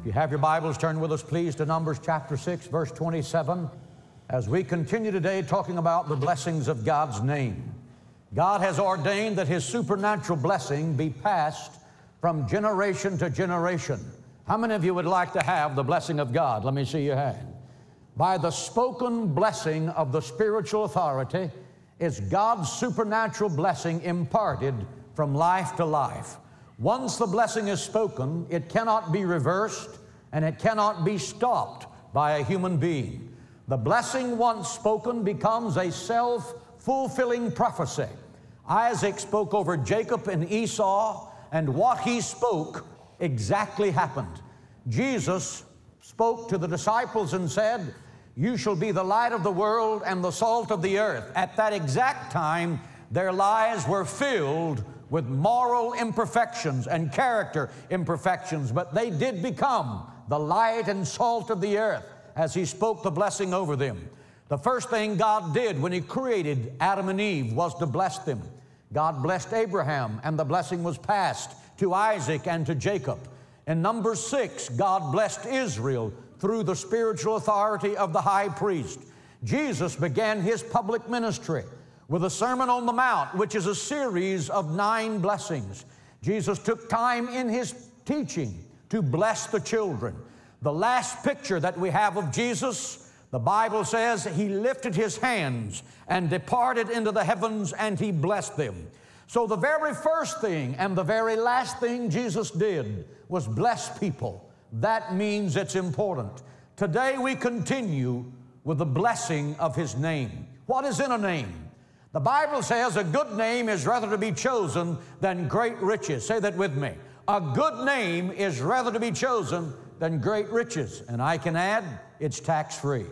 If you have your Bibles, turn with us, please, to Numbers chapter 6, verse 27, as we continue today talking about the blessings of God's name. God has ordained that His supernatural blessing be passed from generation to generation. How many of you would like to have the blessing of God? Let me see your hand. By the spoken blessing of the spiritual authority is God's supernatural blessing imparted from life to life. Once the blessing is spoken, it cannot be reversed and it cannot be stopped by a human being. The blessing once spoken becomes a self-fulfilling prophecy. Isaac spoke over Jacob and Esau, and what he spoke exactly happened. Jesus spoke to the disciples and said, "You shall be the light of the world and the salt of the earth." At that exact time, their lives were filled with moral imperfections and character imperfections, but they did become the light and salt of the earth as He spoke the blessing over them. The first thing God did when He created Adam and Eve was to bless them. God blessed Abraham, and the blessing was passed to Isaac and to Jacob. In Numbers 6, God blessed Israel through the spiritual authority of the high priest. Jesus began His public ministry with a Sermon on the Mount, which is a series of 9 blessings. Jesus took time in His teaching to bless the children. The last picture that we have of Jesus, the Bible says He lifted His hands and departed into the heavens, and He blessed them. So the very first thing and the very last thing Jesus did was bless people. That means it's important. Today we continue with the blessing of His name. What is in a name? The Bible says a good name is rather to be chosen than great riches. Say that with me. A good name is rather to be chosen than great riches. And I can add, it's tax-free.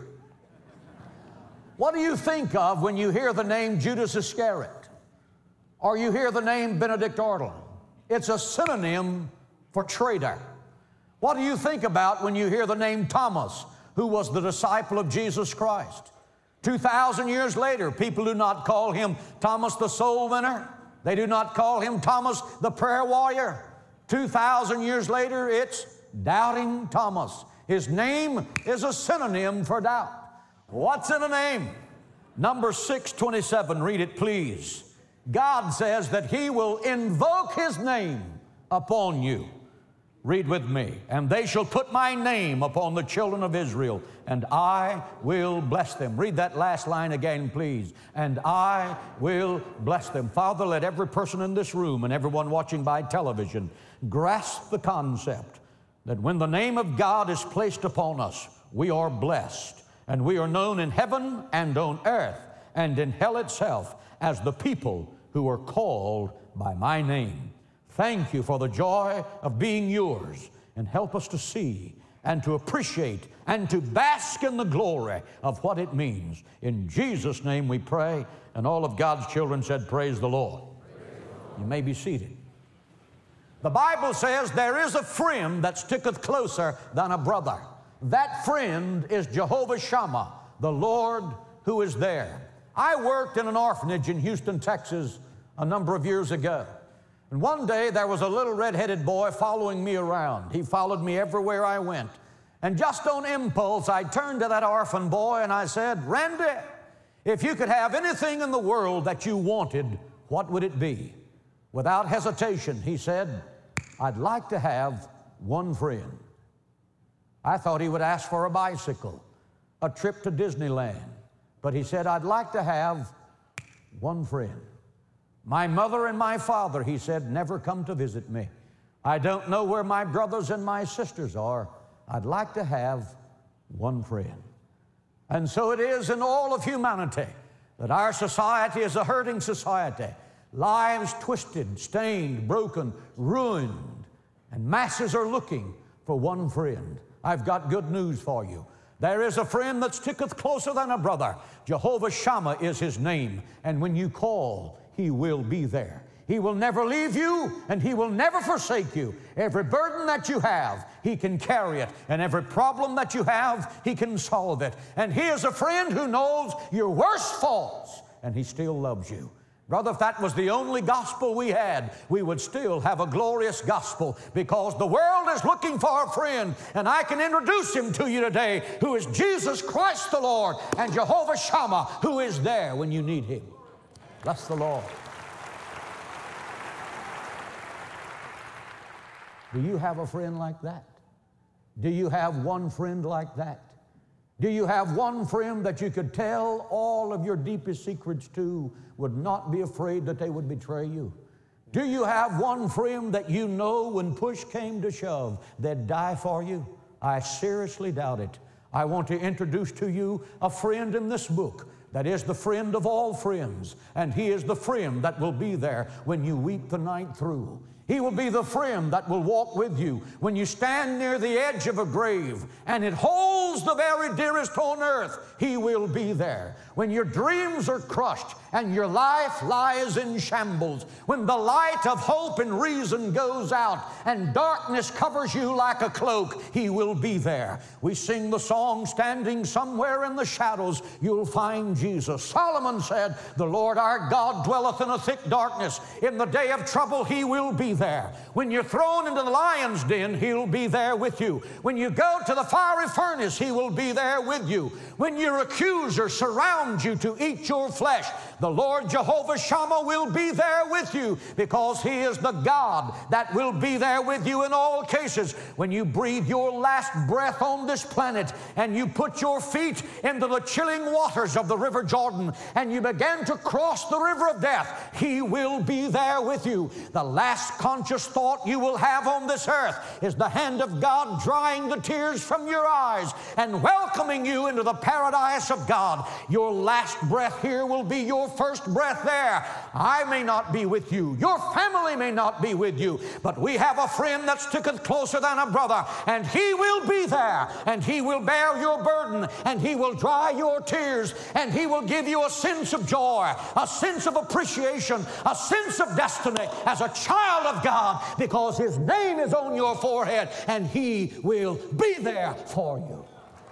What do you think of when you hear the name Judas Iscariot? Or you hear the name Benedict Arnold? It's a synonym for traitor. What do you think about when you hear the name Thomas, who was the disciple of Jesus Christ? 2,000 years later, people do not call him Thomas the soul winner. They do not call him Thomas the prayer warrior. 2,000 years later, it's Doubting Thomas. His name is a synonym for doubt. What's in a name? Numbers 6:27, read it please. God says that He will invoke His name upon you. Read with me. And they shall put my name upon the children of Israel, and I will bless them. Read that last line again, please. And I will bless them. Father, let every person in this room and everyone watching by television grasp the concept that when the name of God is placed upon us, we are blessed, and we are known in heaven and on earth and in hell itself as the people who are called by my name. Thank you for the joy of being yours, and help us to see and to appreciate and to bask in the glory of what it means. In Jesus' name we pray, and all of God's children said, praise the Lord. You may be seated. The Bible says there is a friend that sticketh closer than a brother. That friend is Jehovah Shammah, the Lord who is there. I worked in an orphanage in Houston, Texas a number of years ago. And one day there was a little red-headed boy following me around. He followed me everywhere I went. And just on impulse, I turned to that orphan boy and I said, "Randy, if you could have anything in the world that you wanted, what would it be?" Without hesitation, he said, "I'd like to have one friend." I thought he would ask for a bicycle, a trip to Disneyland. But he said, "I'd like to have one friend. My mother and my father," he said, "never come to visit me. I don't know where my brothers and my sisters are. I'd like to have one friend." And so it is in all of humanity that our society is a hurting society. Lives twisted, stained, broken, ruined, and masses are looking for one friend. I've got good news for you. There is a friend that sticketh closer than a brother. Jehovah Shammah is His name, and when you call, He will be there. He will never leave you, and He will never forsake you. Every burden that you have, He can carry it, and every problem that you have, He can solve it. And He is a friend who knows your worst faults, and He still loves you. Brother, if that was the only gospel we had, we would still have a glorious gospel, because the world is looking for a friend, and I can introduce him to you today, who is Jesus Christ the Lord and Jehovah Shammah, who is there when you need him. Bless the Lord. Do you have a friend like that? Do you have one friend like that? Do you have one friend that you could tell all of your deepest secrets to, would not be afraid that they would betray you? Do you have one friend that you know when push came to shove, they'd die for you? I seriously doubt it. I want to introduce to you a friend in this book that is the friend of all friends, and he is the friend that will be there when you weep the night through. He will be the friend that will walk with you when you stand near the edge of a grave and it holds the very dearest on earth. He will be there. When your dreams are crushed and your life lies in shambles, when the light of hope and reason goes out and darkness covers you like a cloak, he will be there. We sing the song, standing somewhere in the shadows, you'll find Jesus. Solomon said, the Lord our God dwelleth in a thick darkness. In the day of trouble, he will be there. When you're thrown into the lion's den, he'll be there with you. When you go to the fiery furnace, he will be there with you. When your accuser surrounds you to eat your flesh, the Lord Jehovah Shammah will be there with you, because he is the God that will be there with you in all cases. When you breathe your last breath on this planet and you put your feet into the chilling waters of the River Jordan and you begin to cross the river of death, he will be there with you. The last conscious thought you will have on this earth is the hand of God drying the tears from your eyes and welcoming you into the paradise of God. Your last breath here will be your first breath there. I may not be with you. Your family may not be with you, but we have a friend that sticketh closer than a brother, and he will be there, and he will bear your burden, and he will dry your tears, and he will give you a sense of joy, a sense of appreciation, a sense of destiny as a child of God, because his name is on your forehead, and he will be there for you.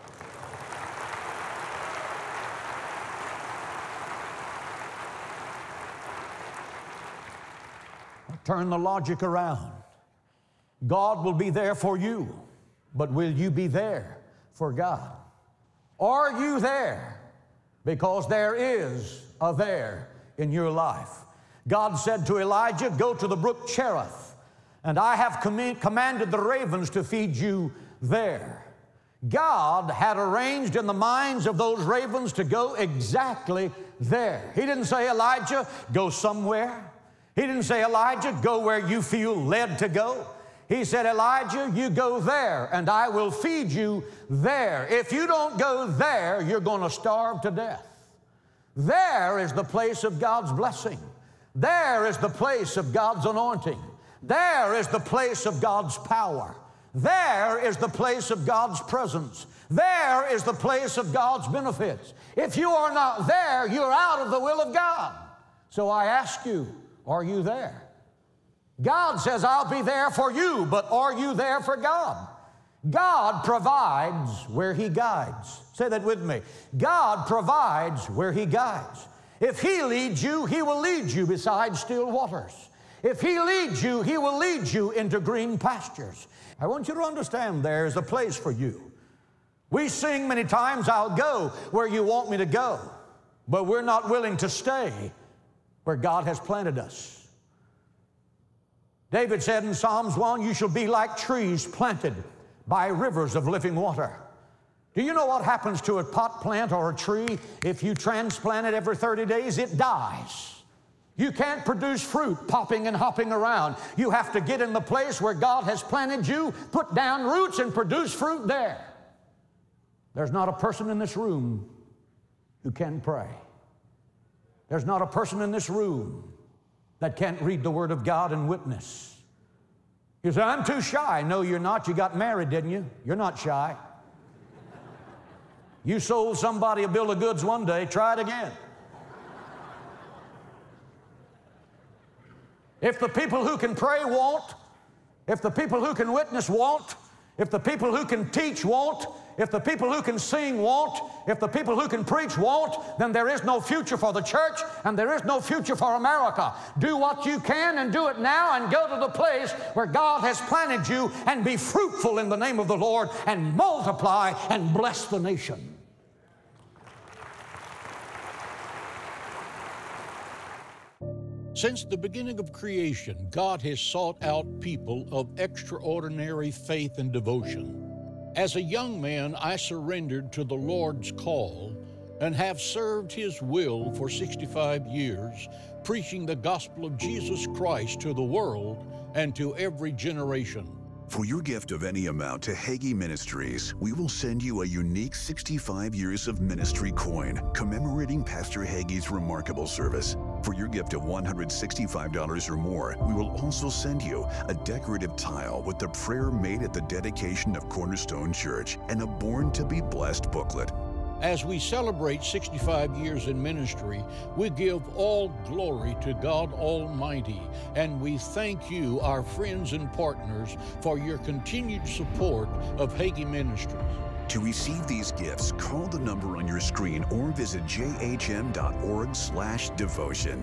Turn the logic around. God will be there for you, but will you be there for God? Are you there? Because there is a there in your life. God said to Elijah, go to the brook Cherith, and I have commanded the ravens to feed you there. God had arranged in the minds of those ravens to go exactly there. He didn't say, Elijah, go somewhere. He didn't say, Elijah, go where you feel led to go. He said, Elijah, you go there, and I will feed you there. If you don't go there, you're going to starve to death. There is the place of God's blessing. There is the place of God's anointing. There is the place of God's power. There is the place of God's presence. There is the place of God's benefits. If you are not there, you're out of the will of God. So I ask you, are you there? God says, I'll be there for you, but are you there for God? God provides where he guides. Say that with me. God provides where he guides. If he leads you, he will lead you beside still waters. If he leads you, he will lead you into green pastures. I want you to understand there is a place for you. We sing many times, I'll go where you want me to go, but we're not willing to stay where God has planted us. David said in Psalms 1, you shall be like trees planted by rivers of living water. Do you know what happens to a pot plant or a tree if you transplant it every 30 days? It dies. You can't produce fruit popping and hopping around. You have to get in the place where God has planted you, put down roots, and produce fruit there. There's not a person in this room who can pray. There's not a person in this room that can't read the Word of God and witness. You say, I'm too shy. No, you're not. You got married, didn't you? You're not shy. You sold somebody a bill of goods one day. Try it again. If the people who can pray won't, if the people who can witness won't, if the people who can teach won't, if the people who can sing won't, if the people who can preach won't, then there is no future for the church and there is no future for America. Do what you can and do it now, and go to the place where God has planted you, and be fruitful in the name of the Lord, and multiply and bless the nation. Since the beginning of creation, God has sought out people of extraordinary faith and devotion. As a young man, I surrendered to the Lord's call and have served His will for 65 years, preaching the gospel of Jesus Christ to the world and to every generation. For your gift of any amount to Hagee Ministries, we will send you a unique 65 years of ministry coin commemorating Pastor Hagee's remarkable service. For your gift of $165 or more, we will also send you a decorative tile with the prayer made at the dedication of Cornerstone Church and a Born to be Blessed booklet. As we celebrate 65 years in ministry, we give all glory to God Almighty, and we thank you, our friends and partners, for your continued support of Hagee Ministries. To receive these gifts, call the number on your screen or visit jhm.org/devotion.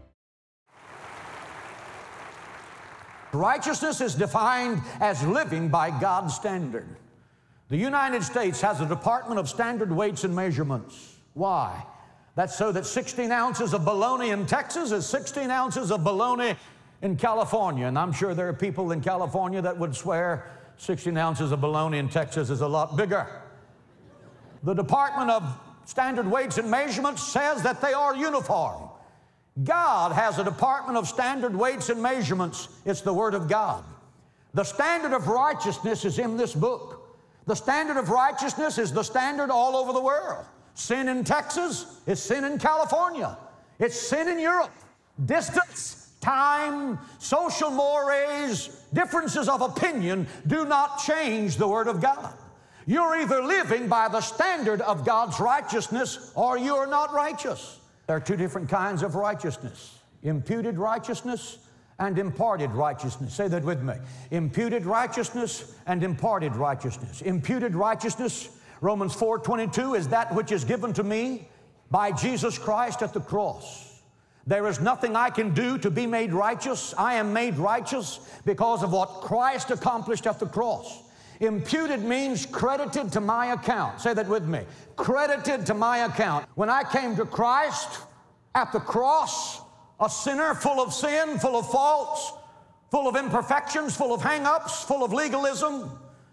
Righteousness is defined as living by God's standard. The United States has a Department of Standard Weights and Measurements. Why? That's so that 16 ounces of bologna in Texas is 16 ounces of bologna in California. And I'm sure there are people in California that would swear 16 ounces of bologna in Texas is a lot bigger. The Department of Standard Weights and Measurements says that they are uniform. God has a Department of Standard Weights and Measurements. It's the Word of God. The standard of righteousness is in this book. The standard of righteousness is the standard all over the world. Sin in Texas is sin in California. It's sin in Europe. Distance, time, social mores, differences of opinion do not change the Word of God. You're either living by the standard of God's righteousness or you're not righteous. There are two different kinds of righteousness: imputed righteousness and imparted righteousness. Say that with me. Imputed righteousness and imparted righteousness. Imputed righteousness, Romans 4:22, is that which is given to me by Jesus Christ at the cross. There is nothing I can do to be made righteous. I am made righteous because of what Christ accomplished at the cross. Imputed means credited to my account. Say that with me. Credited to my account. When I came to Christ at the cross, a sinner full of sin, full of faults, full of imperfections, full of hang-ups, full of legalism,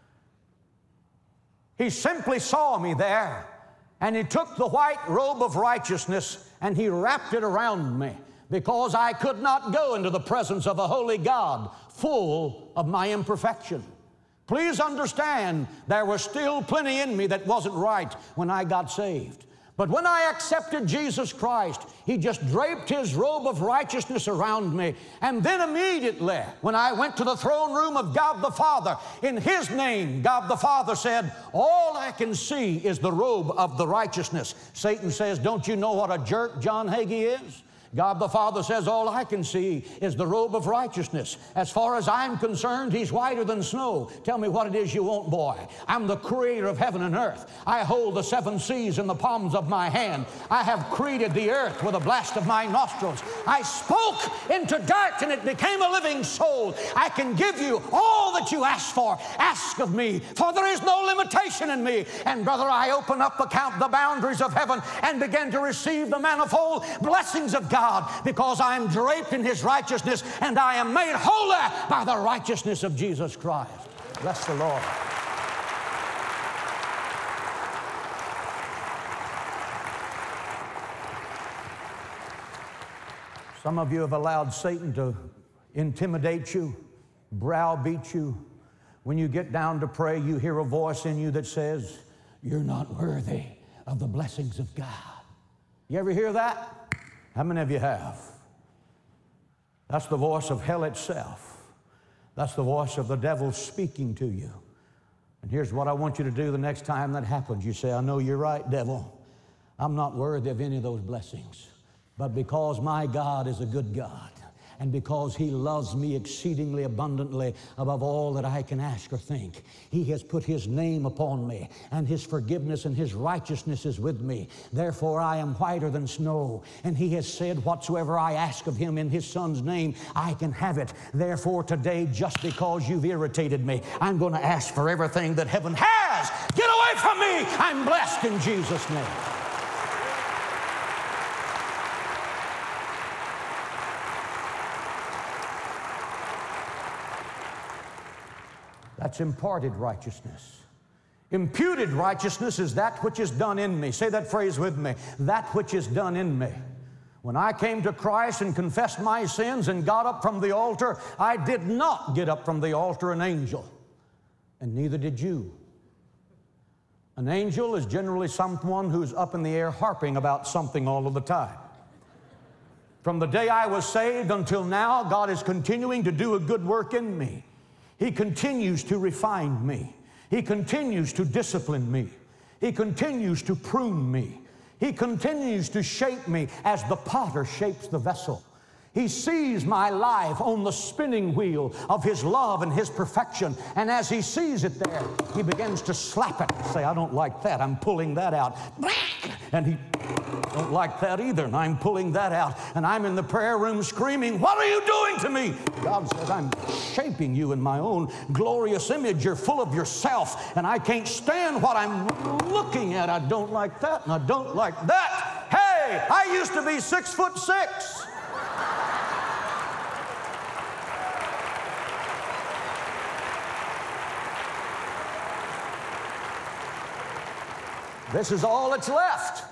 He simply saw me there, and He took the white robe of righteousness and He wrapped it around me, because I could not go into the presence of a holy God full of my imperfection. Please understand, there was still plenty in me that wasn't right when I got saved. But when I accepted Jesus Christ, He just draped His robe of righteousness around me. And then immediately, when I went to the throne room of God the Father, in His name, God the Father said, all I can see is the robe of the righteousness. Satan says, don't you know what a jerk John Hagee is? God the Father says, all I can see is the robe of righteousness. As far as I'm concerned, He's whiter than snow. Tell me what it is you want, boy. I'm the creator of heaven and earth. I hold the seven seas in the palms of my hand. I have created the earth with a blast of my nostrils. I spoke into dirt and it became a living soul. I can give you all that you ask for. Ask of me, for there is no limitation in me. And brother, I open up the boundaries of heaven and begin to receive the manifold blessings of God, because I am draped in His righteousness and I am made holy by the righteousness of Jesus Christ. Bless the Lord. Some of you have allowed Satan to intimidate you, browbeat you. When you get down to pray, you hear a voice in you that says, you're not worthy of the blessings of God. You ever hear that? How many of you have? That's the voice of hell itself. That's the voice of the devil speaking to you. And here's what I want you to do the next time that happens. You say, I know you're right, devil. I'm not worthy of any of those blessings. But because my God is a good God, and because He loves me exceedingly abundantly above all that I can ask or think. He has put His name upon me, and His forgiveness and His righteousness is with me. Therefore I am whiter than snow, and He has said, whatsoever I ask of Him in His Son's name, I can have it. Therefore today, just because you've irritated me, I'm going to ask for everything that heaven has. Get away from me! I'm blessed in Jesus' name. That's imparted righteousness. Imputed righteousness is that which is done in me. Say that phrase with me. That which is done in me. When I came to Christ and confessed my sins and got up from the altar, I did not get up from the altar an angel, and neither did you. An angel is generally someone who's up in the air harping about something all of the time. From the day I was saved until now, God is continuing to do a good work in me. He continues to refine me. He continues to discipline me. He continues to prune me. He continues to shape me as the potter shapes the vessel. He sees my life on the spinning wheel of His love and His perfection. And as He sees it there, He begins to slap it and say, I don't like that. I'm pulling that out. And He don't like that either, and I'm pulling that out. And I'm in the prayer room screaming, what are you doing to me? God says, I'm shaping you in my own glorious image. You're full of yourself, and I can't stand what I'm looking at. I don't like that, and I don't like that. Hey, I used to be 6'6". This is all that's left.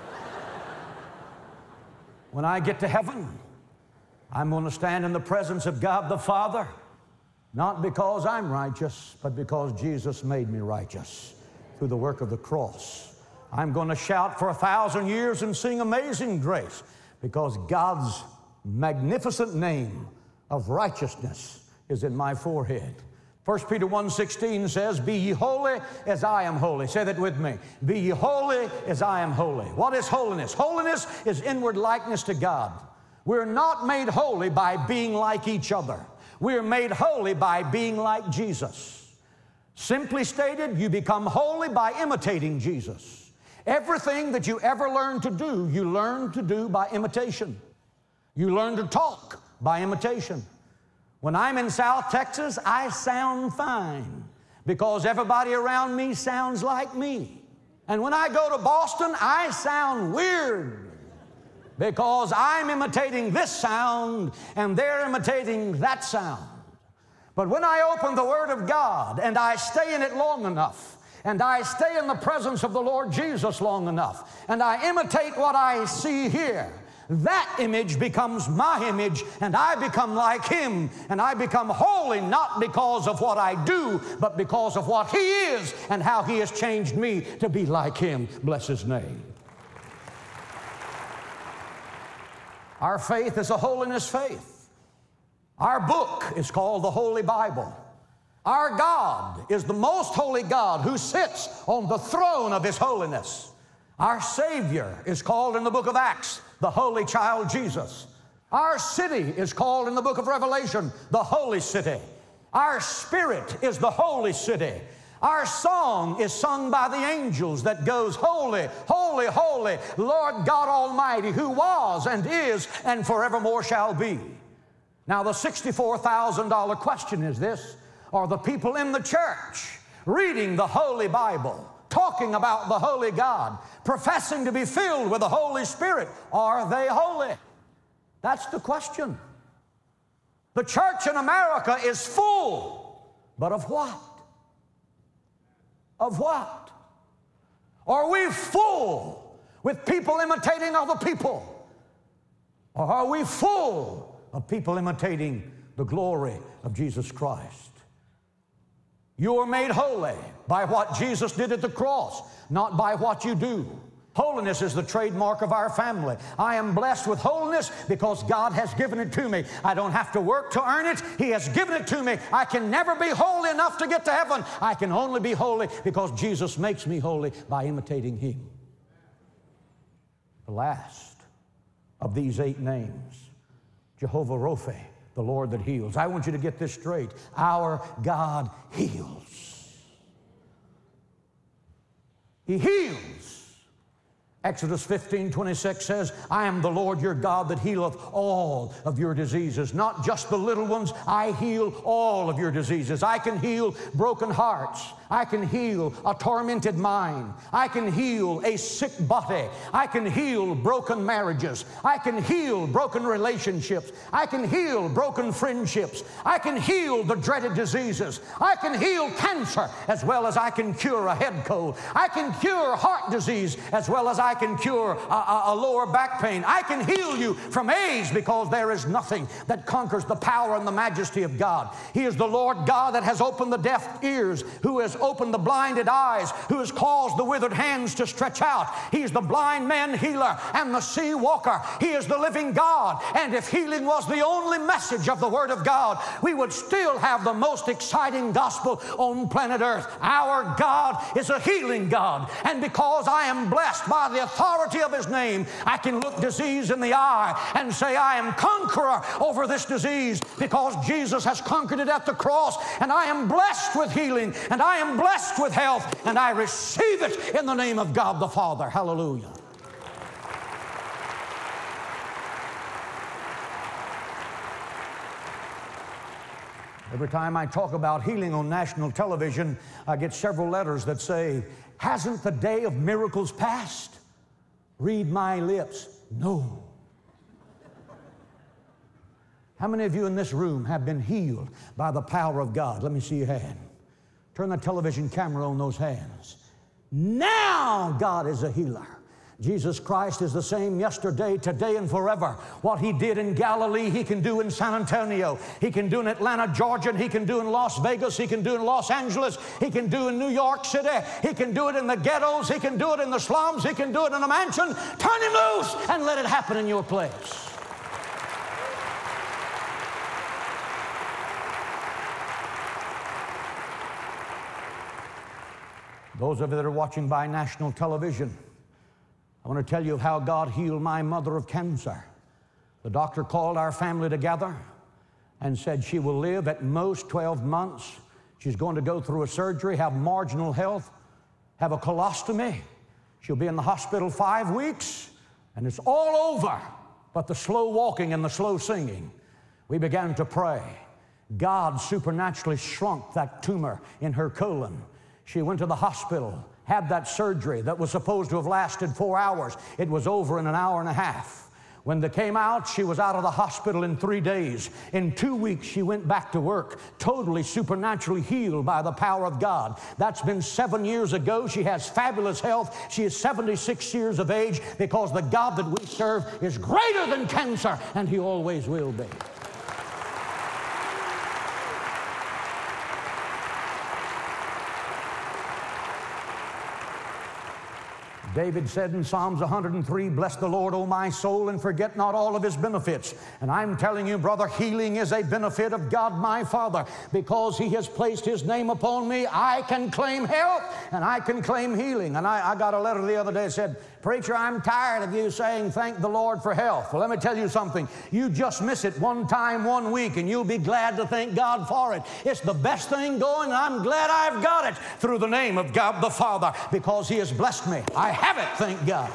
When I get to heaven, I'm going to stand in the presence of God the Father, not because I'm righteous, but because Jesus made me righteous through the work of the cross. I'm going to shout for 1,000 years and sing Amazing Grace, because God's magnificent name of righteousness is in my forehead. 1 Peter 1:16 says, be ye holy as I am holy. Say that with me. Be ye holy as I am holy. What is holiness? Holiness is inward likeness to God. We're not made holy by being like each other. We're made holy by being like Jesus. Simply stated, you become holy by imitating Jesus. Everything that you ever learn to do, you learn to do by imitation. You learn to talk by imitation. When I'm in South Texas, I sound fine because everybody around me sounds like me. And when I go to Boston, I sound weird because I'm imitating this sound and they're imitating that sound. But when I open the Word of God and I stay in it long enough, and I stay in the presence of the Lord Jesus long enough, and I imitate what I see here, that image becomes my image, and I become like Him, and I become holy not because of what I do, but because of what He is and how He has changed me to be like Him. Bless His name. Our faith is a holiness faith. Our book is called the Holy Bible. Our God is the most holy God who sits on the throne of His holiness. Our Savior is called in the book of Acts the Holy Child Jesus. Our city is called in the book of Revelation the Holy City. Our spirit is the Holy City. Our song is sung by the angels that goes, holy, holy, holy, Lord God Almighty, who was and is and forevermore shall be. Now the $64,000 question is this: are the people in the church reading the Holy Bible, talking about the Holy God, professing to be filled with the Holy Spirit? Are they holy? That's the question. The church in America is full, but of what? Of what? Are we full with people imitating other people? Or are we full of people imitating the glory of Jesus Christ? You are made holy by what Jesus did at the cross, not by what you do. Holiness is the trademark of our family. I am blessed with holiness because God has given it to me. I don't have to work to earn it. He has given it to me. I can never be holy enough to get to heaven. I can only be holy because Jesus makes me holy by imitating Him. The last of these 8 names, Jehovah Rophe, the Lord that heals. I want you to get this straight. Our God heals. He heals. Exodus 15:26 says, I am the Lord your God that healeth all of your diseases. Not just the little ones, I heal all of your diseases. I can heal broken hearts. I can heal a tormented mind. I can heal a sick body. I can heal broken marriages. I can heal broken relationships. I can heal broken friendships. I can heal the dreaded diseases. I can heal cancer as well as I can cure a head cold. I can cure heart disease as well as I can cure a lower back pain. I can heal you from AIDS because there is nothing that conquers the power and the majesty of God. He is the Lord God that has opened the deaf ears, who has opened the blinded eyes, who has caused the withered hands to stretch out. He is the blind man healer and the sea walker. He is the living God. And if healing was the only message of the Word of God, we would still have the most exciting gospel on planet Earth. Our God is a healing God. And because I am blessed by the authority of His name, I can look disease in the eye and say, I am conqueror over this disease because Jesus has conquered it at the cross. And I am blessed with healing, and I am blessed with health, and I receive it in the name of God the Father. Hallelujah. Every time I talk about healing on national television, I get several letters that say, hasn't the day of miracles passed? Read my lips. No. How many of you in this room have been healed by the power of God? Let me see your hand. Turn the television camera on those hands. Now God is a healer. Jesus Christ is the same yesterday, today, and forever. What He did in Galilee, He can do in San Antonio. He can do in Atlanta, Georgia. And He can do in Las Vegas. He can do in Los Angeles. He can do in New York City. He can do it in the ghettos. He can do it in the slums. He can do it in a mansion. Turn Him loose and let it happen in your place. Those of you that are watching by national television, I want to tell you how God healed my mother of cancer. The doctor called our family together and said she will live at most 12 months. She's going to go through a surgery, have marginal health, have a colostomy. She'll be in the hospital 5 weeks, and it's all over but the slow walking and the slow singing. We began to pray. God supernaturally shrunk that tumor in her colon. She went to the hospital, had that surgery that was supposed to have lasted 4 hours. It was over in an hour and a half. When they came out, she was out of the hospital in 3 days. In 2 weeks, she went back to work, totally supernaturally healed by the power of God. That's been 7 years ago. She has fabulous health. She is 76 years of age because the God that we serve is greater than cancer, and He always will be. David said in Psalms 103, bless the Lord, O my soul, and forget not all of His benefits. And I'm telling you, brother, healing is a benefit of God my Father. Because He has placed His name upon me, I can claim health and I can claim healing. And I got a letter the other day that said, preacher, I'm tired of you saying thank the Lord for health. Well, let me tell you something. You just miss it one time, 1 week, and you'll be glad to thank God for it. It's the best thing going, and I'm glad I've got it through the name of God the Father, because He has blessed me. I have it, thank God.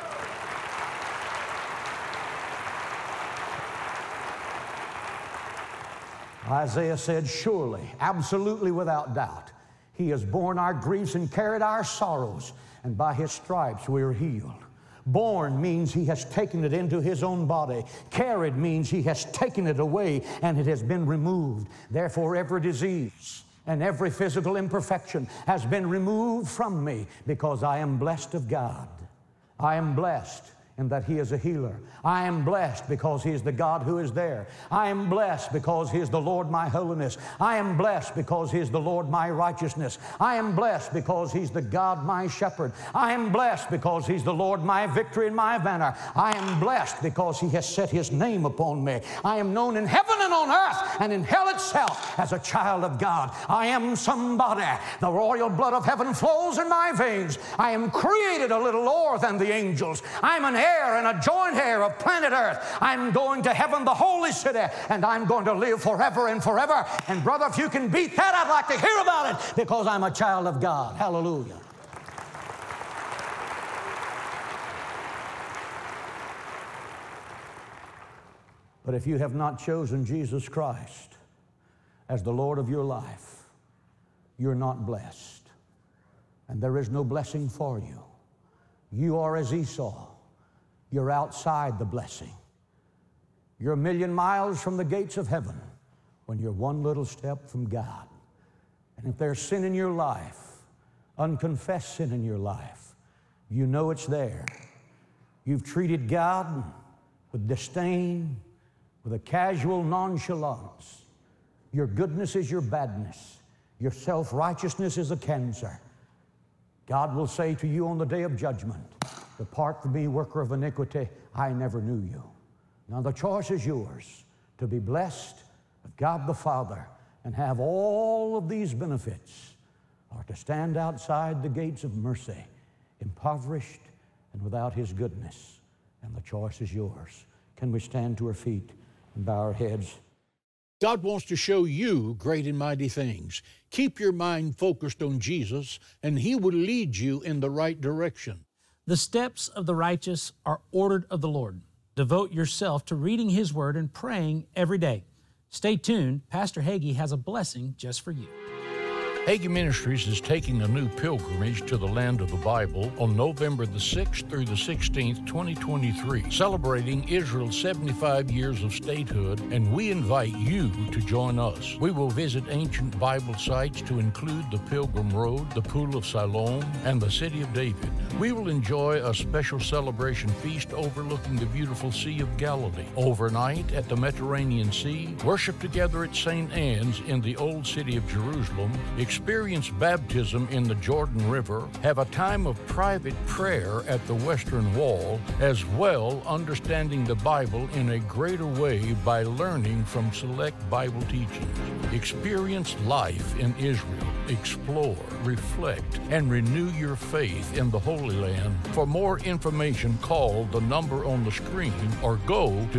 Isaiah said, surely, absolutely without doubt, He has borne our griefs and carried our sorrows, and by His stripes we are healed. Born means He has taken it into His own body. Carried means He has taken it away and it has been removed. Therefore, every disease and every physical imperfection has been removed from me because I am blessed of God. I am blessed in that He is a healer. I am blessed because He is the God who is there. I am blessed because He is the Lord my holiness. I am blessed because He is the Lord my righteousness. I am blessed because He's the God my shepherd. I am blessed because He's the Lord my victory and my banner. I am blessed because He has set His name upon me. I am known in heaven and on earth and in hell itself as a child of God. I am somebody. The royal blood of heaven flows in my veins. I am created a little lower than the angels. I'm an heir and a joint heir of planet earth. I'm going to heaven, the holy city, and I'm going to live forever and forever. And brother, if you can beat that, I'd like to hear about it, because I'm a child of God. Hallelujah. But if you have not chosen Jesus Christ as the Lord of your life, you're not blessed. And there is no blessing for you. You are as Esau. You're outside the blessing. You're a million miles from the gates of heaven when you're one little step from God. And if there's sin in your life, unconfessed sin in your life, you know it's there. You've treated God with disdain, with a casual nonchalance. Your goodness is your badness. Your self-righteousness is a cancer. God will say to you on the day of judgment, "Depart from me, worker of iniquity, I never knew you." Now the choice is yours, to be blessed of God the Father and have all of these benefits, or to stand outside the gates of mercy, impoverished and without His goodness. And the choice is yours. Can we stand to our feet and bow our heads? God wants to show you great and mighty things. Keep your mind focused on Jesus, and He will lead you in the right direction. The steps of the righteous are ordered of the Lord. Devote yourself to reading His Word and praying every day. Stay tuned. Pastor Hagee has a blessing just for you. Hagee Ministries is taking a new pilgrimage to the land of the Bible on November the 6th through the 16th, 2023, celebrating Israel's 75 years of statehood, and we invite you to join us. We will visit ancient Bible sites to include the Pilgrim Road, the Pool of Siloam, and the City of David. We will enjoy a special celebration feast overlooking the beautiful Sea of Galilee. Overnight at the Mediterranean Sea, worship together at St. Anne's in the Old City of Jerusalem, experience baptism in the Jordan River, have a time of private prayer at the Western Wall, as well understanding the Bible in a greater way by learning from select Bible teachings. Experience life in Israel. Explore, reflect, and renew your faith in the Holy Land. For more information, call the number on the screen or go to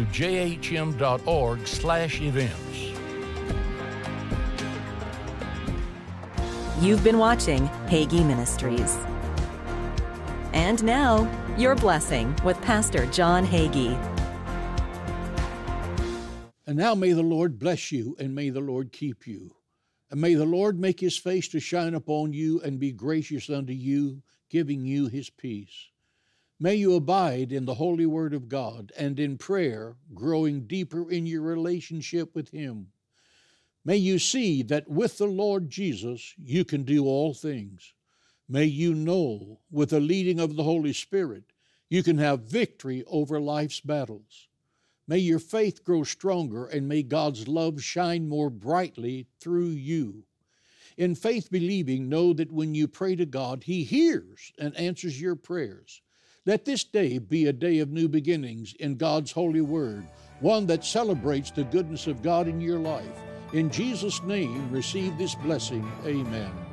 jhm.org/events. You've been watching Hagee Ministries. And now, your blessing with Pastor John Hagee. And now may the Lord bless you, and may the Lord keep you. And may the Lord make His face to shine upon you and be gracious unto you, giving you His peace. May you abide in the holy word of God and in prayer, growing deeper in your relationship with Him. May you see that with the Lord Jesus, you can do all things. May you know, with the leading of the Holy Spirit, you can have victory over life's battles. May your faith grow stronger, and may God's love shine more brightly through you. In faith believing, know that when you pray to God, He hears and answers your prayers. Let this day be a day of new beginnings in God's holy word, one that celebrates the goodness of God in your life. In Jesus' name, receive this blessing. Amen.